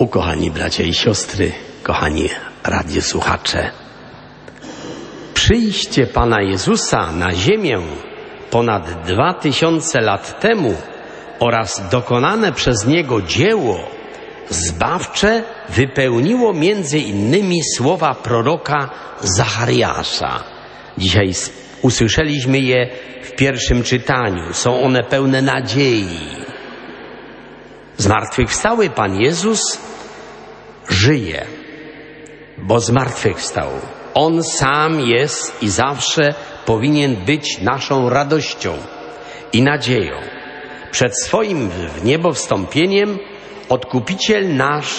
Ukochani bracia i siostry, kochani radiosłuchacze, przyjście Pana Jezusa na ziemię ponad 2000 lat temu oraz dokonane przez Niego dzieło zbawcze wypełniło między innymi słowa proroka Zachariasza. Dzisiaj usłyszeliśmy je w pierwszym czytaniu. Są one pełne nadziei. Zmartwychwstały Pan Jezus żyje, bo zmartwychwstał. On sam jest i zawsze powinien być naszą radością i nadzieją. Przed swoim w niebo wstąpieniem Odkupiciel nasz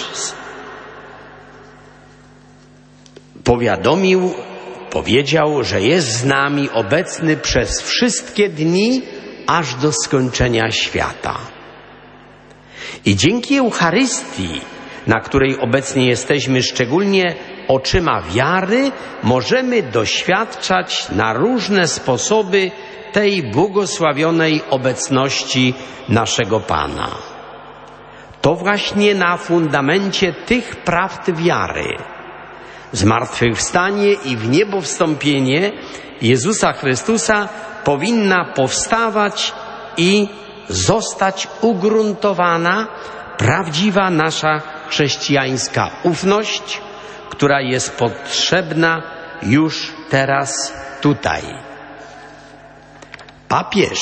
powiedział, że jest z nami obecny przez wszystkie dni, aż do skończenia świata. I dzięki Eucharystii, na której obecnie jesteśmy szczególnie oczyma wiary, możemy doświadczać na różne sposoby tej błogosławionej obecności naszego Pana. To właśnie na fundamencie tych prawd wiary, zmartwychwstanie i w niebo wstąpienie Jezusa Chrystusa powinna powstawać i zostać ugruntowana prawdziwa nasza chrześcijańska ufność, która jest potrzebna już teraz tutaj. Papież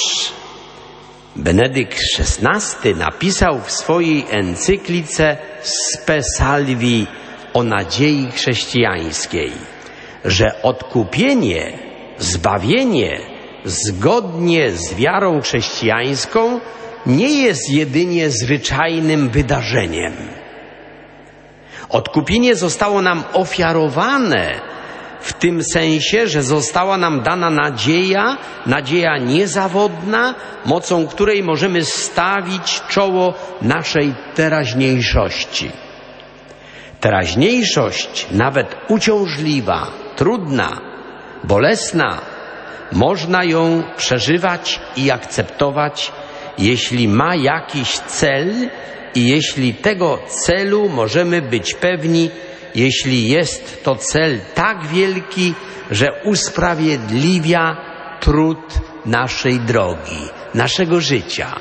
Benedykt XVI napisał w swojej encyklice Spe Salvi o nadziei chrześcijańskiej, że odkupienie, zbawienie zgodnie z wiarą chrześcijańską nie jest jedynie zwyczajnym wydarzeniem. Odkupienie zostało nam ofiarowane w tym sensie, że została nam dana nadzieja niezawodna, mocą której możemy stawić czoło naszej teraźniejszości. Teraźniejszość, nawet uciążliwa, trudna, bolesna, można ją przeżywać i akceptować, jeśli ma jakiś cel i jeśli tego celu możemy być pewni, jeśli jest to cel tak wielki, że usprawiedliwia trud naszej drogi, naszego życia.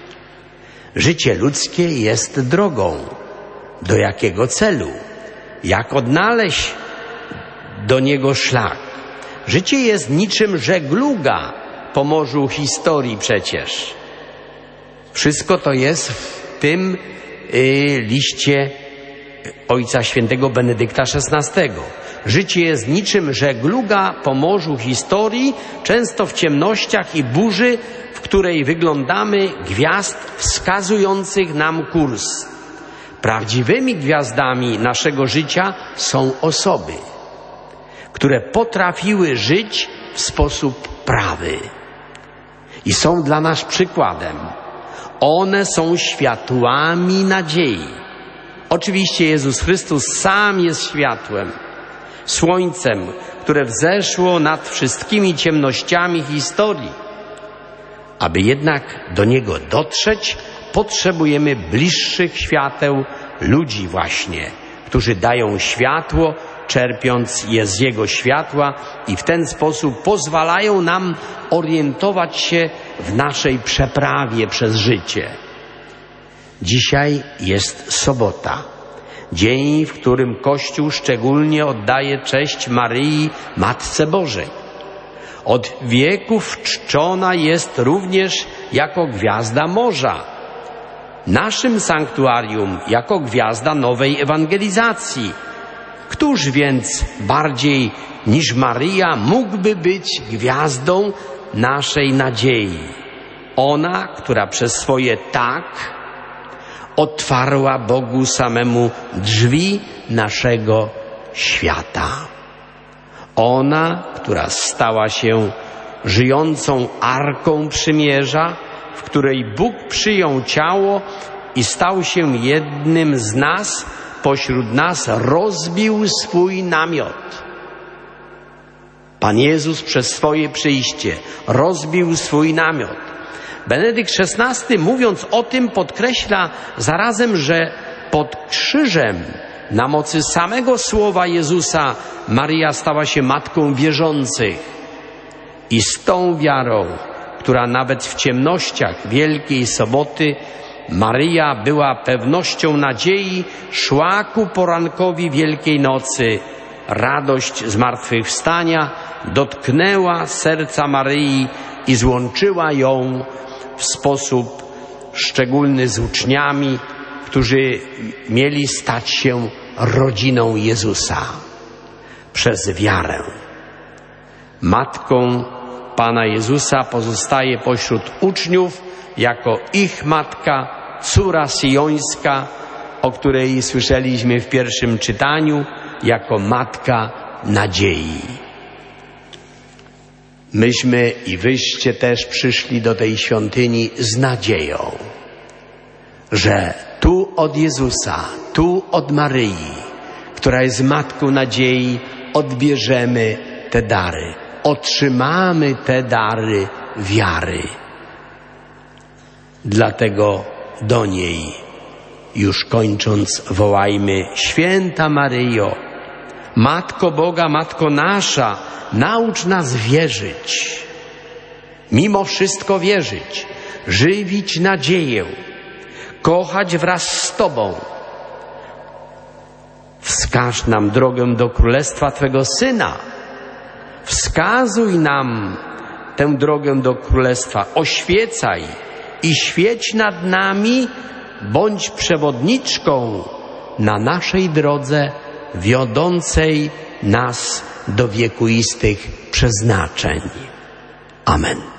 Życie ludzkie jest drogą. Do jakiego celu? Jak odnaleźć do niego szlak? Życie jest niczym żegluga po morzu historii przecież. Wszystko to jest w tym liście Ojca Świętego Benedykta XVI. Życie jest niczym żegluga po morzu historii, często w ciemnościach i burzy, w której wyglądamy gwiazd wskazujących nam kurs. Prawdziwymi gwiazdami naszego życia są osoby, które potrafiły żyć w sposób prawy i są dla nas przykładem. One są światłami nadziei. Oczywiście Jezus Chrystus sam jest światłem, słońcem, które wzeszło nad wszystkimi ciemnościami historii. Aby jednak do Niego dotrzeć, potrzebujemy bliższych świateł ludzi właśnie, którzy dają światło, czerpiąc je z Jego światła i w ten sposób pozwalają nam orientować się w naszej przeprawie przez życie. Dzisiaj jest sobota, dzień, w którym Kościół szczególnie oddaje cześć Maryi, Matce Bożej. Od wieków czczona jest również jako gwiazda morza. Naszym sanktuarium jako gwiazda nowej ewangelizacji. Któż więc bardziej niż Maryja mógłby być gwiazdą naszej nadziei? Ona, która przez swoje tak otwarła Bogu samemu drzwi naszego świata. Ona, która stała się żyjącą arką przymierza, w której Bóg przyjął ciało i stał się jednym z nas, pośród nas rozbił swój namiot. Pan Jezus przez swoje przyjście rozbił swój namiot. Benedykt XVI, mówiąc o tym, podkreśla zarazem, że pod krzyżem na mocy samego słowa Jezusa Maryja stała się matką wierzących. I z tą wiarą, która nawet w ciemnościach Wielkiej Soboty Maryja była pewnością nadziei, szła ku porankowi Wielkiej Nocy. Radość zmartwychwstania dotknęła serca Maryi i złączyła ją w sposób szczególny z uczniami, którzy mieli stać się rodziną Jezusa przez wiarę. Matką Pana Jezusa pozostaje pośród uczniów jako ich matka, córa syjońska, o której słyszeliśmy w pierwszym czytaniu, jako matka nadziei. Myśmy i wyście też przyszli do tej świątyni z nadzieją, że tu od Jezusa, tu od Maryi, która jest matką nadziei, odbierzemy te dary, otrzymamy te dary wiary. Dlatego do niej, już kończąc, wołajmy: Święta Maryjo, Matko Boga, Matko nasza, naucz nas wierzyć, mimo wszystko wierzyć, żywić nadzieję, kochać wraz z Tobą. Wskaż nam drogę do Królestwa Twego Syna. Wskazuj nam tę drogę do Królestwa. Oświecaj i świeć nad nami, bądź przewodniczką na naszej drodze wiodącej nas do wiekuistych przeznaczeń. Amen.